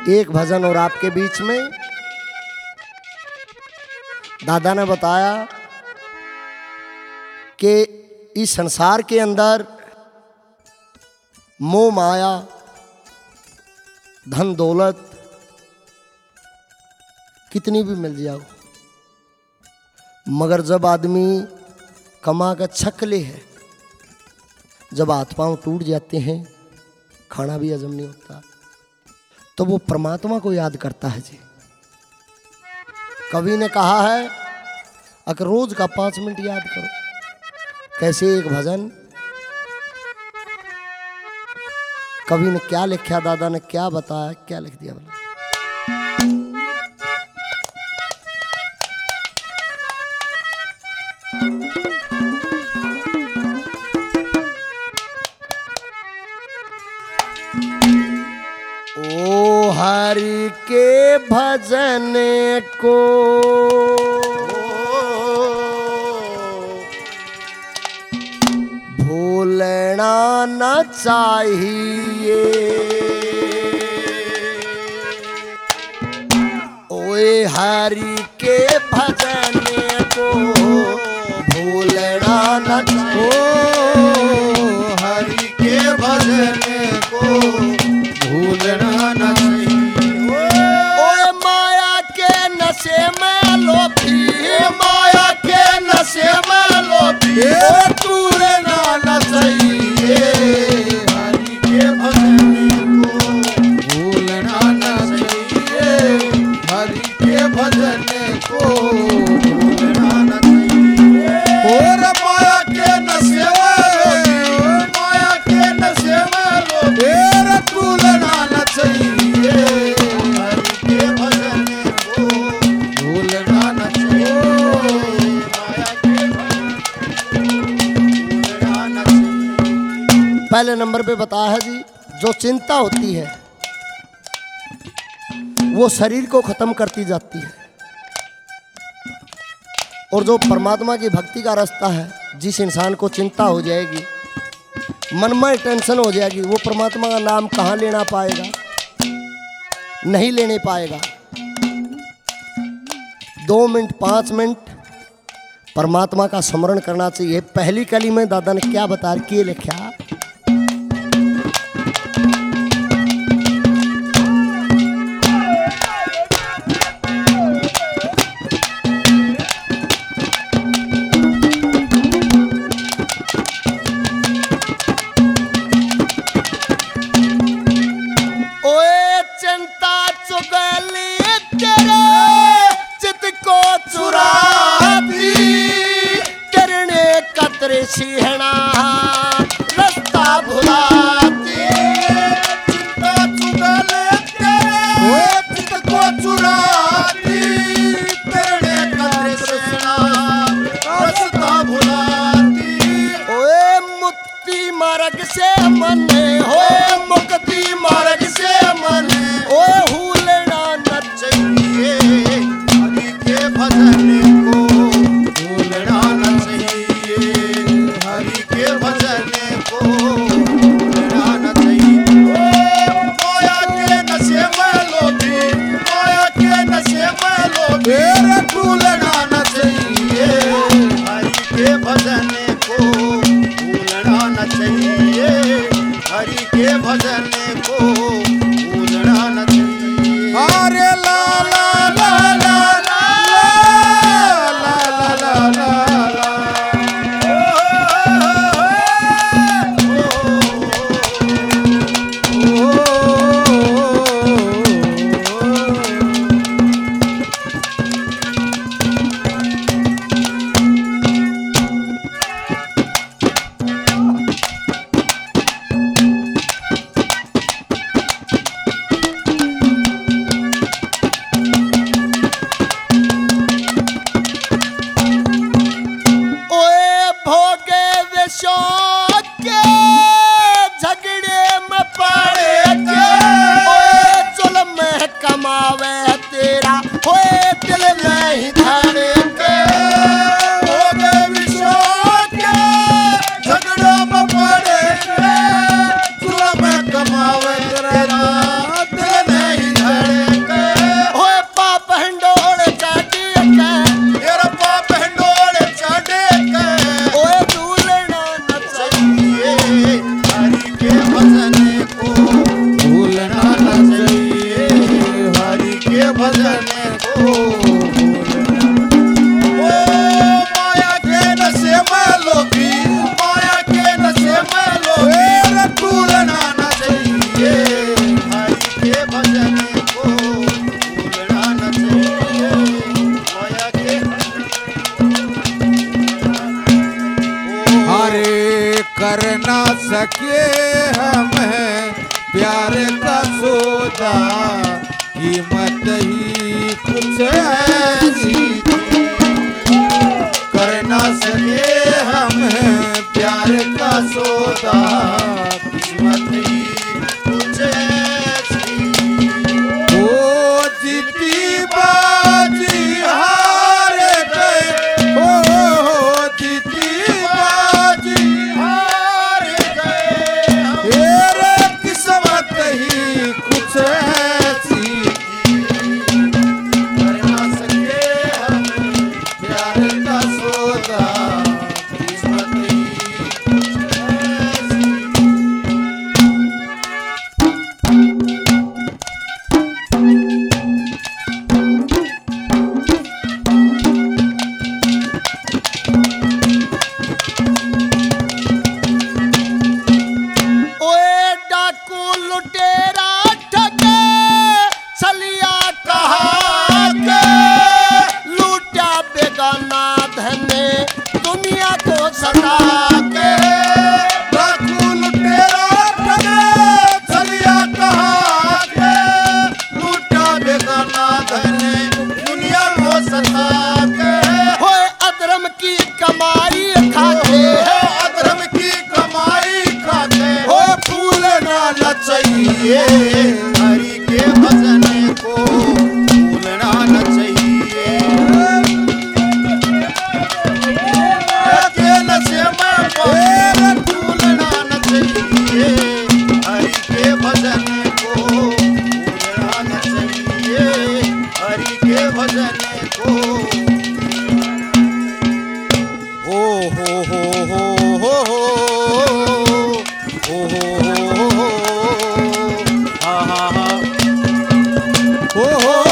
एक भजन और आपके बीच में दादा ने बताया कि इस संसार के अंदर मोह माया धन दौलत कितनी भी मिल जाओ, मगर जब आदमी कमा का छकले है, जब हाथ पांव टूट जाते हैं, खाना भी हजम नहीं होता, तो वो परमात्मा को याद करता है जी। कवि ने कहा है अगर रोज का 5 मिनट याद करो। कैसे एक भजन, कवि ने क्या लिखा, दादा ने क्या बताया, क्या लिख दिया बोला। ओ हरि के भजन को भूलना न चाहिए, ओए हरि के भजन को भूलना न चाहिए, हरि के भजन को भूलना न चाहिए। ओए माया के नशे में लोभी, माया के नशे में लोभी भूलना न चाहिए। हरि के भजन को भूलना न चाहिए। हरि के भजन को भूलना न चाहिए। और माया के नशे में, माया के नशे में लोभी भूलना न चाहिए। हरि के भजन को भूलना न चाहिए। माया के भजन को भूलना न चाहिए। पहले नंबर पे बताया है जी, जो चिंता होती है वो शरीर को खत्म करती जाती है, और जो परमात्मा की भक्ति का रास्ता है, जिस इंसान को चिंता हो जाएगी, मन में टेंशन हो जाएगी, वो परमात्मा का नाम कहाँ लेना पाएगा, नहीं लेने पाएगा। 2 मिनट 5 मिनट परमात्मा का स्मरण करना चाहिए। पहली कली में दादा ने क्या बता के लिखा, सिहना रास्ता भुलाती, चित्ता चुगल तेरे चित्त को चुराती, तेरे कदर सिहना रास्ता भुलाती। ओए मुक्ति मार्ग से मन, ओए मुक्ति मार्ग से मन, ओए भूलना न चाहिए। हरि के भजन को भूलना न चाहिए। हरि के भजन को भूलना न चाहिए। माया के नशे में लोभी, माया के नशे में लोभी भूलना न चाहिए। हरि के भजन को भूलना न चाहिए। हरि के भजन को भूलना न चाहिए। अरे ला ला ला ला ला ला ला ला ला। सके हम प्यार का सौदा, कीमत ही कुछ ऐसी कर ना सके हम प्यार का सौदा, कीमत ही कुछ ऐसी। ओ जीती बाजी हार गए, हो जीती बाजी हार गए, मेरे किस्मत ही कुछ ऐसी कर ना सके हम प्यार का सौदा, किस्मत ही कुछ ऐसी। ओए डाकू लुटेरा ठगे छलिया कहा के, लूटा बेगाना धन दुनिया को सता के। डाकू लुटेरा ठगे छलिया कहा के, लूटा बेगाना धन दुनिया को सता के। होए अधर्म की कमाई खाते, अधर्म की कमाई खाते, हो भूलना न चाहिए हरि के भजन को, भूलना न चाहिए। के नशे में पड़े भूलना न चाहिए हरि के भजन को, भूलना न चाहिए हरि के भजन को। ओ हो हा हा हा हो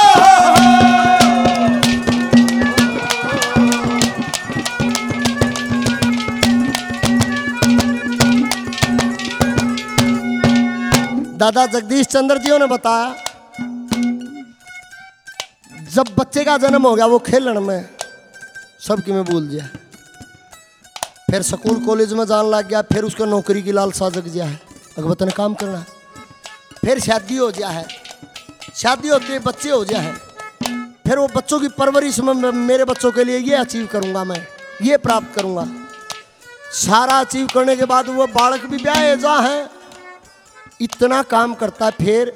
दादा जगदीश चंद्र जी ने बताया, जब बच्चे का जन्म हो गया वो खेलन में सबकी में भूल गया, फिर स्कूल कॉलेज में जान लग गया, फिर उसको नौकरी की लालसा जग गया है, अगबत ने काम करना, फिर शादी हो गया है, शादी होती है बच्चे हो गया है, फिर वो बच्चों की परवरिश में मेरे बच्चों के लिए ये अचीव करूंगा, मैं ये प्राप्त करूंगा। सारा अचीव करने के बाद वो बालक भी ब्याह जा है, इतना काम करता है, फिर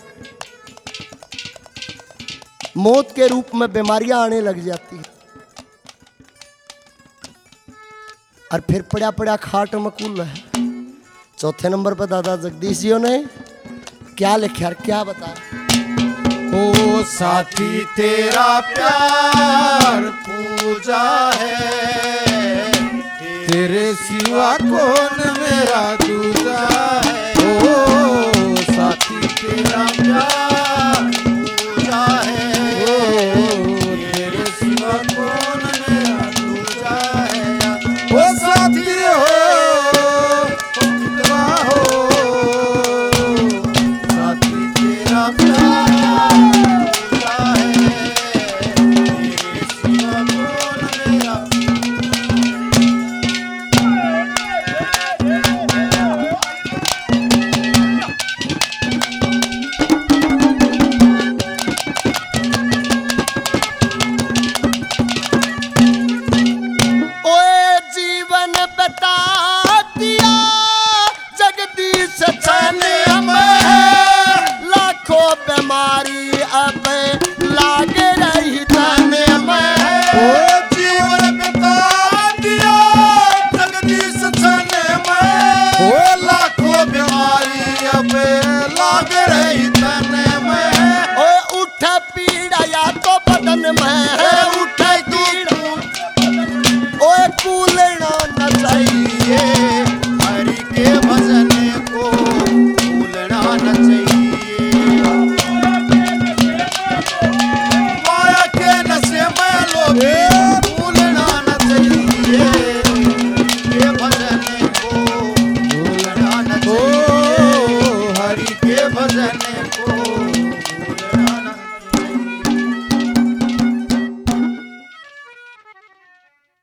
मौत के रूप में बीमारियां आने लग जाती है, और फिर पड़ा पड़ा खाट में कुल है। चौथे नंबर पर दादा जगदीश जी ने क्या लिखा और क्या बताया। ओ साथी तेरा प्यार पूजा है, तेरे सिवा कौन मेरा दूजा है। ओ साथी तेरा प्यार पूजा है, तेरे सिवा कौन मेरा दूजा है। ओ साथी हो मितवा हो, साथी तेरा प्यार पूजा है, तेरे सिवा कौन मेरा। ओए जीवन बता दिया जगदीश चने में, लाखों बीमारी अब लाग रही तने में। ओ जीवन बिता दिया जगदीश छने में, ओ लाखों बीमारी अब लाग रही